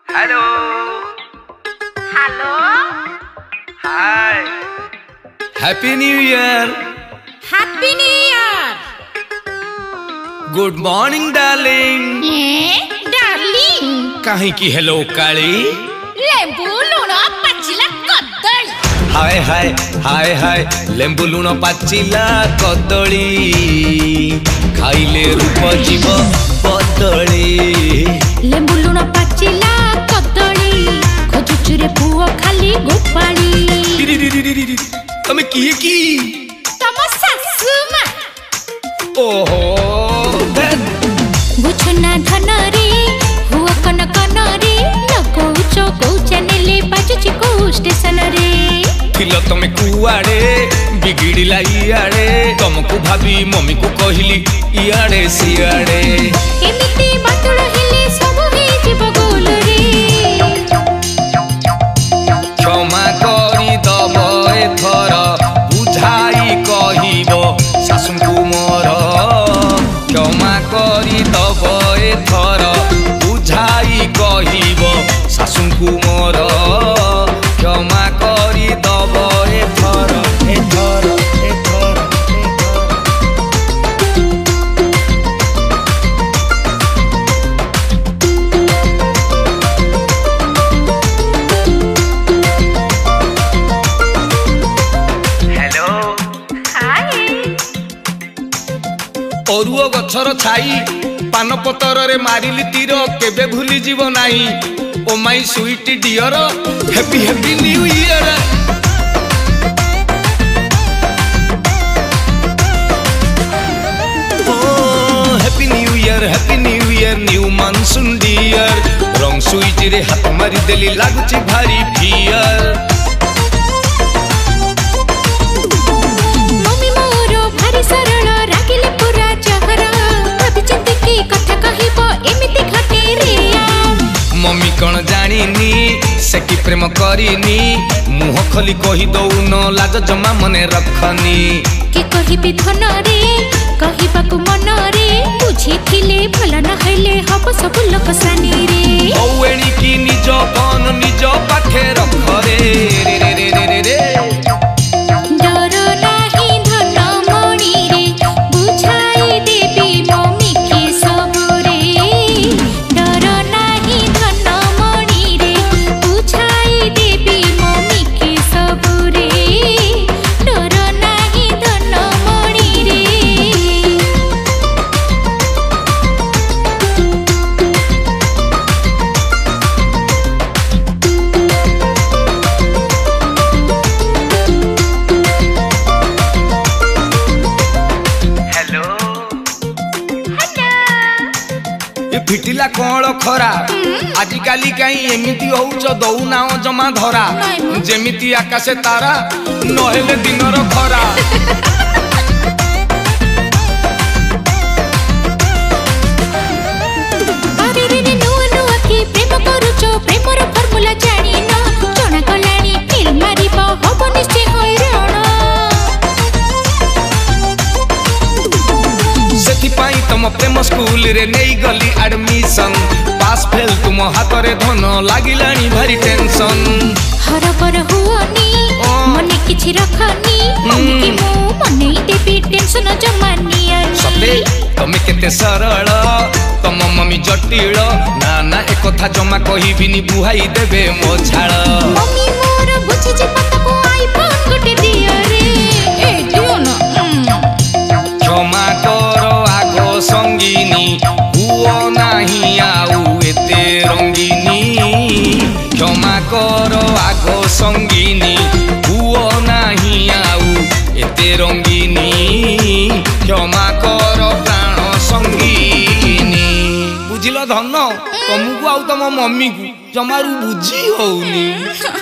Hello hello hi happy new year. Happy new year. Good morning darling. Darling कहीं की hello काली। लेंबू लुण पाचिला कदली। हाय हाय हाय हाय लेंबू लुण पाचिला कदली खाइले रूप जीव बदली। लेंबू लुण पाचिला कदली खोजुचु रे पुओ खाली गोपाली। तमे किए की तम सासु मा। ओहो बुझना धन रे हुआ कन कन रे लगौच को चैनल बाजुची को स्टेशन रे। थिल तमे कुआड़े बिगिड़िला इयाड़े तुमको भाभी मम्मी को कहली इयाड़े सियाड़े। एमिति बातुल हेले सब हे जीव गोल रे। क्षमा करी दब एथर बुझाई कहिब सासुଙ୍କୁ मोर। क्षमा करी दब एथर बुझाई कहिब सासुଙ୍କୁ मोर। क्षमा करी दब एथर एथर एथर। हेलो हाय अरुआ गछर छाई पान पतर रे मारिली तीर केबे भूली जीव नाही। Oh my sweet dear happy happy new year. Happy new year happy new year new monsoon dear. रंग स्वीट रे हाथ मारी देली लागुची भारी फियर। मम्मी मोरो भारी सरल रागिले पूरा चहरा भाभी चिंती की कथा कहिबो एमिति घटे रे। मम्मी कौन जानिनी से कि प्रेम करिनी मुह खोली कही दौन लाज जमा मने रखनी। के कहिबी धन रे कहिबाकु मन रे बुझिथिले भल न हइले हब सब लोक सानी रे। औएणी की निज कौन निज पाखे रख रे रे रे रे रे रे रे। डर नाही धन मणि रे बुझाई देबी मम्मी के सब रे। डर नाही धन मणि रे बुझाई देबी मम्मी के सब रे। डर नाही धन मणि रे। हेलो ये फिटिला कौन खरा आजिकाली कहीं एमिति होउच दौना जमा धरा। जेमिति आकाशे तारा नहेले दिनर खरा। अरे रे रे नुआ नुआ की प्रेम करूच प्रेमर फॉर्मूला जानी न जणा गलानी फिल्म मारिब हब निश्चय हैरान। सेथिपाई तुम प्रेम स्कूल रे नहीं गली एडमिशन। पास फेल तुम हाथ रे धन लागिलानी भारी टेंशन। हरबर हुअनी मने किछि रखनी मम्मी की मु मने देबी टेंशन जमानी सते तमे केते सरल तम मम्मी जटिल ना ना एक कथा जमा कहिबिनी बुहाई देबे मो झाळ। मम्मी मोर बुझि जे पतको आईफोन गोटे दियो रे ए दियो न। क्षमा कर आगो संगीनी हुओ नाही आउ एते रंगीनी। क्षमा कर आगो संगीनी हुओ नाही आउ एते रंगीनी। क्षमा कर प्राण संगीनी। बुझिल धन तुमको आउ तम मम्मी को जमारू बुझी होउनी।